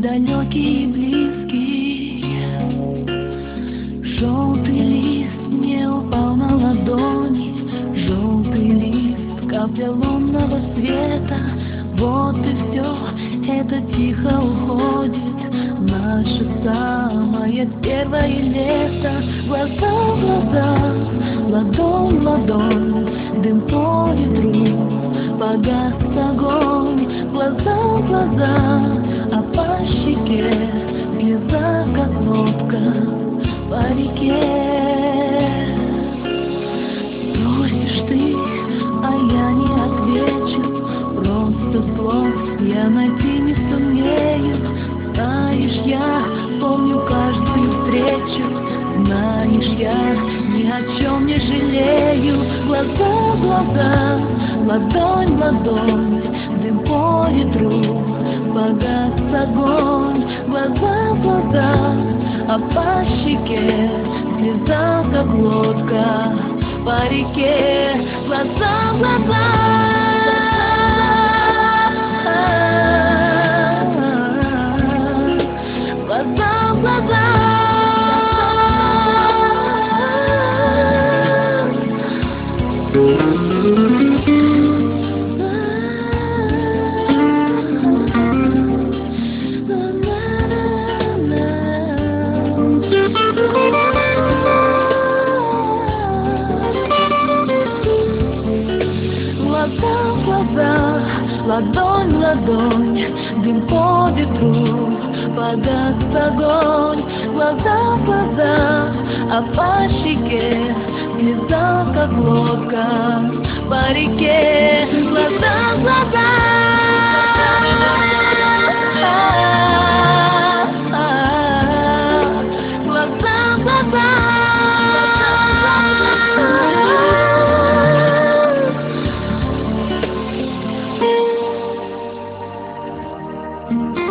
далекий и близкий. Желтый лист мне упал на ладони, желтый лист, капля лунного света. Вот и все, это тихо уходит, наше самое первое лето. Глаза в глаза, ладонь в ладонь, дым по ветру, погас огонь. Глаза в глаза, а по щеке слеза, как лодка по реке. Спросишь ты, а я не отвечу, просто слов я найти не сумею. Знаешь, я помню каждую встречу, знаешь, я ни о чем не жалею. Глаза в глаза, ладонь в ладонь, дым по ветру, погас огонь. Глаза в глаза, а по щеке слеза, как лодка по реке. Глаза в глаза, глаза в глаза. Глаза в глаза, ладонь в ладонь, дым по ветру, погас огонь. Глаза в глаза, а по щеке слеза, как лодка по реке. Глаза в глаза, глаза в глаза. Thank you.